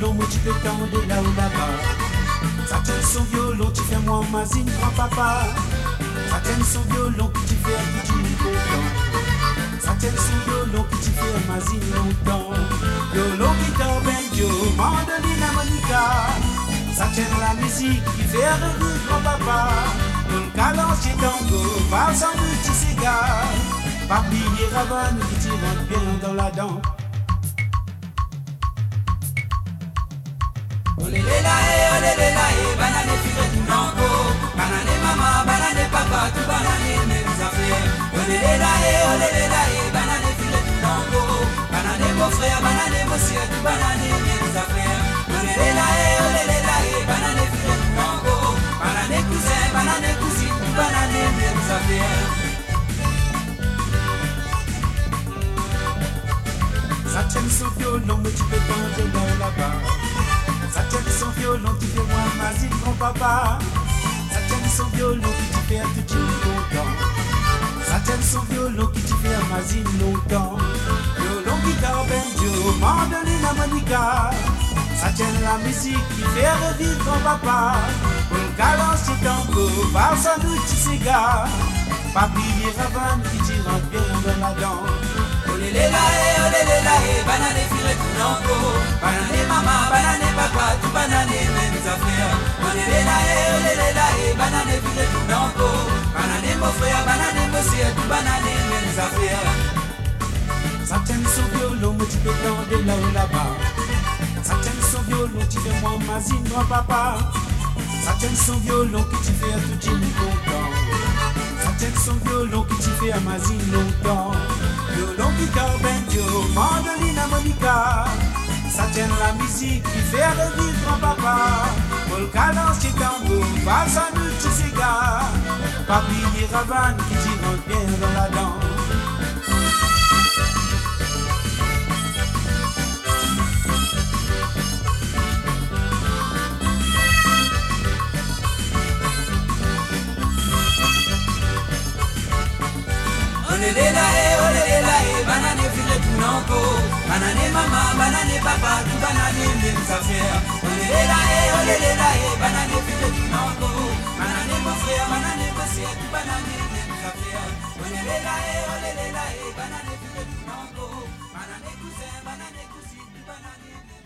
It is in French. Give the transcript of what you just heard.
violon, moi tu peux tendre là ou là-bas. Ça tient son violon, tu fais moi mazine, grand-papa. Ça tient son violon, que tu fais que tu n'y content. Ça tient son violon, que tu fais mazine longtemps. Violon, guitare, banjo, mandoline, harmonica. Ça tient la musique qui fait revivre grand-papa. Dans le calence, tango, valse en multi-cigare. Papi et Ravane qui t'y rentrent bien dans la dent. Oléléla, banane fille tout nango. Banane maman, banane papa, tout banane mêmes affaires. Oléléla, banane fille tout nango. Banane mon frère, banane mon sœur, tout banane mêmes affaires. Oléléla, banane fille tout nango. Banane cousin, banane cousine, tout banane mêmes affaires. Ça tient son violon, mais tu peux tendre là-bas. Ça tient son violon qui fait moi mazine grand-papa. Ça tient son violon qui te fait tout tu content. Ça tient son violon qui te fait mazine longtemps. Violon, guitare, banjo, mandoline, harmonica. Ça tient la musique qui fait revivre grand-papa. Un calence et tango, valse en multi-cigare. Papi et Ravane qui t'y rentrent bien dans la dent. Oléléla, banane fille tout nango. Banane maman, banane papa, tout banane mêmes affaires. Oléléla, banane fille tout nango. Banane mon frère, banane mon sœur, tout banane mêmes affaires. Ça tient son violon, mais tu peux tendre là ou là-bas. Ça tient son violon, tu fais moi mazine grand-papa. Ça tient son violon que tu fais tout tu n'y content. Ça tient son violon que tu fais mazine longtemps. Violon, guitare, banjo, mandoline, harmonica. Ça tient la musique qui fait revivre grand-papa. Paul calence et tango, valse en multi-cigare. Papi et Ravane qui t'y rentrent bien dans la dent. Oléléla, banane fille tout nango. Banane maman, banane papa, tout banane mêmes affaires. Oléléla, banane fille tout nango. Banane mon frère, banane mon sœur, tout banane mêmes affaires. Oléléla, banane fille tout nango. Banane cousin, banane cousine, tout banane mêmes affaires.